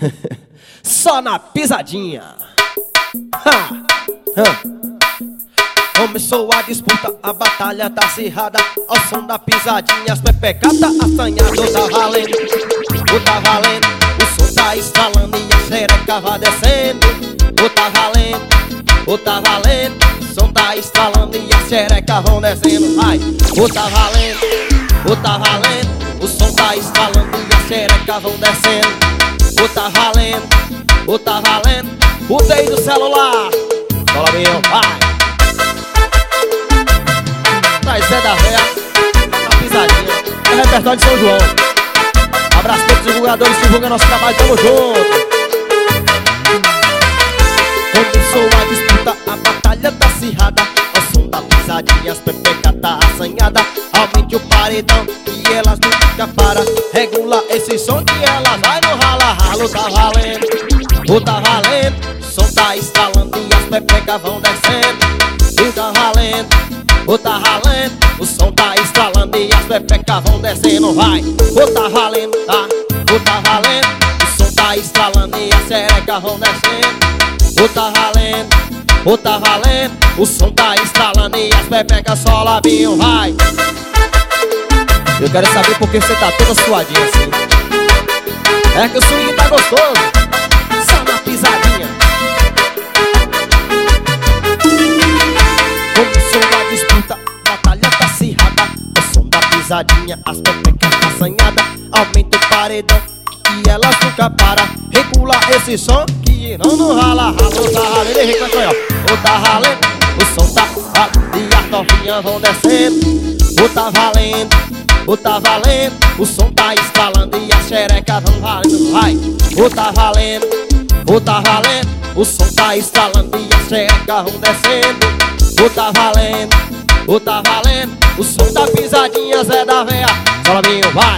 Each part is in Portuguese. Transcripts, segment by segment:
Só na pisadinha. Começou a disputa, a batalha tá acirrada. Ao som da pisadinha, as pepecas tá assanhado. Tá valendo, tá valendo. O som tá estralando e a xereca vai descendo. Tá valendo, tá valendo. O som tá estralando e as xerecas vão descendo. Vai, tá valendo, tá valendo. O som tá estralando e as xerecas vão descendo. Tá valendo, tá valendo. Botei do celular. Fala meu, vai. Traz Zé da Véia, a pisadinha. É repertório de São João. Abraço a todos os divulgadores que divulgam nosso trabalho, tamo junto. Começou a disputa, a batalha tá acirrada. Ao som da pisadinha, as pepecas tá assanhada. Aumente o paredão e elas nunca param. Regula esse som que elas vai no rala-ralo. Tá valendo, tá valendo. O som tá estralando e as pepecas vão descendo. Tá valendo, tá valendo. O som tá estralando e as pepecas vão descendo. Vai, tá valendo, tá valendo. O som tá estralando e as xerecas vão descendo. Tá valendo, tá valendo. O som tá estralando e as pepecas só labinho, vai. Eu quero saber por que você tá toda suadinha assim. É que o swing tá gostoso. Só na pisadinha. Começou a disputa, a batalha tá acirrada. O som da pisadinha, as pepecas tá assanhada. Aumenta o paredão e elas nunca param. Regula esse som que não rala. Tá ralando, ele reclama, ó. Tá ralando, o som tá ralando e as novinhas vão descendo. Tá valendo, tá valendo. O som tá estralando e as xerecas vão valendo. Vai, tá valendo, tá valendo. O som tá estralando e as xerecas vão descendo. Tá valendo, tá valendo. O som da pisadinha, Zé da Véia. Fala meu, vai.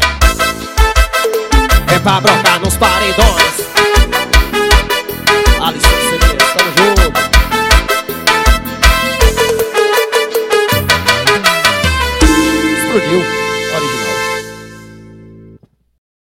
É pra brocar nos paredões. Alisson CDs, tamo junto. Explodiu.